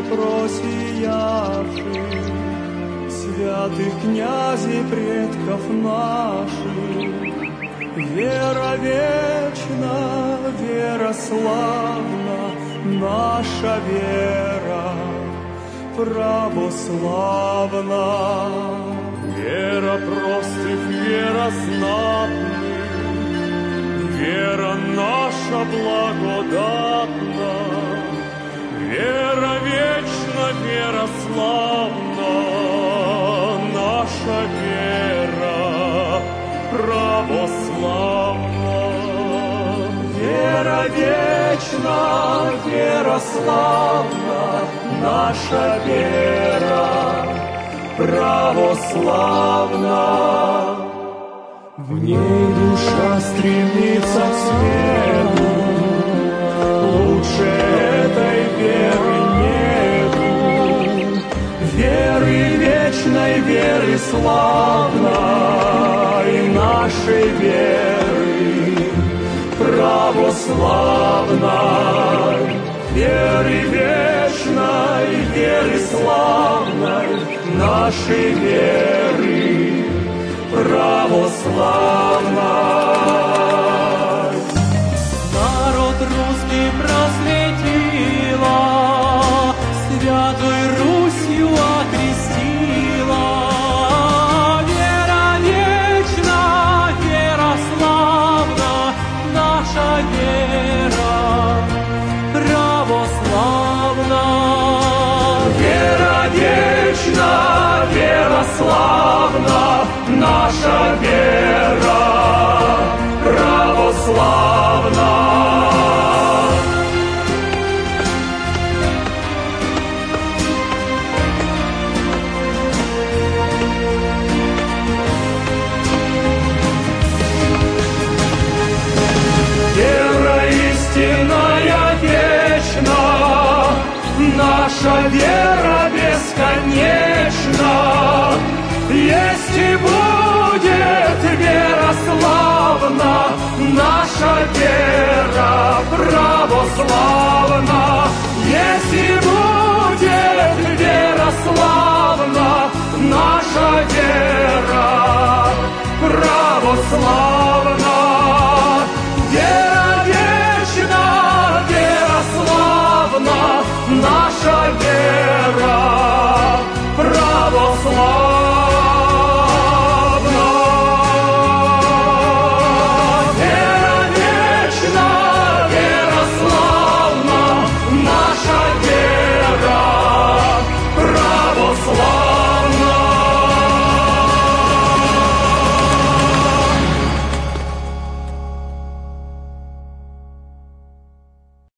просиявших, святых князей предков наших. Вера вечна, вера славна, наша вера православна. Вера простых, вера знатных, вера наша благодатна. Вера вечна, вера славна, наша вера православна. Вера вечна, вера славна, наша вера православна. В ней душа стремится к свету, лучше этой веры нету. Веры вечной, веры славной, нашей веры православной. Веры вечной, веры славной, нашей веры православной. Народ русский просветила, Святой Русью окрестила. Вера вечна, вера славна, наша вера православна. Вера вечна, вера славна, наша вера православна. Вера истинная вечна, наша вера бесконечна. Есть и будет вера славна, наша вера православна. Есть и будет вера славна, наша вера православна.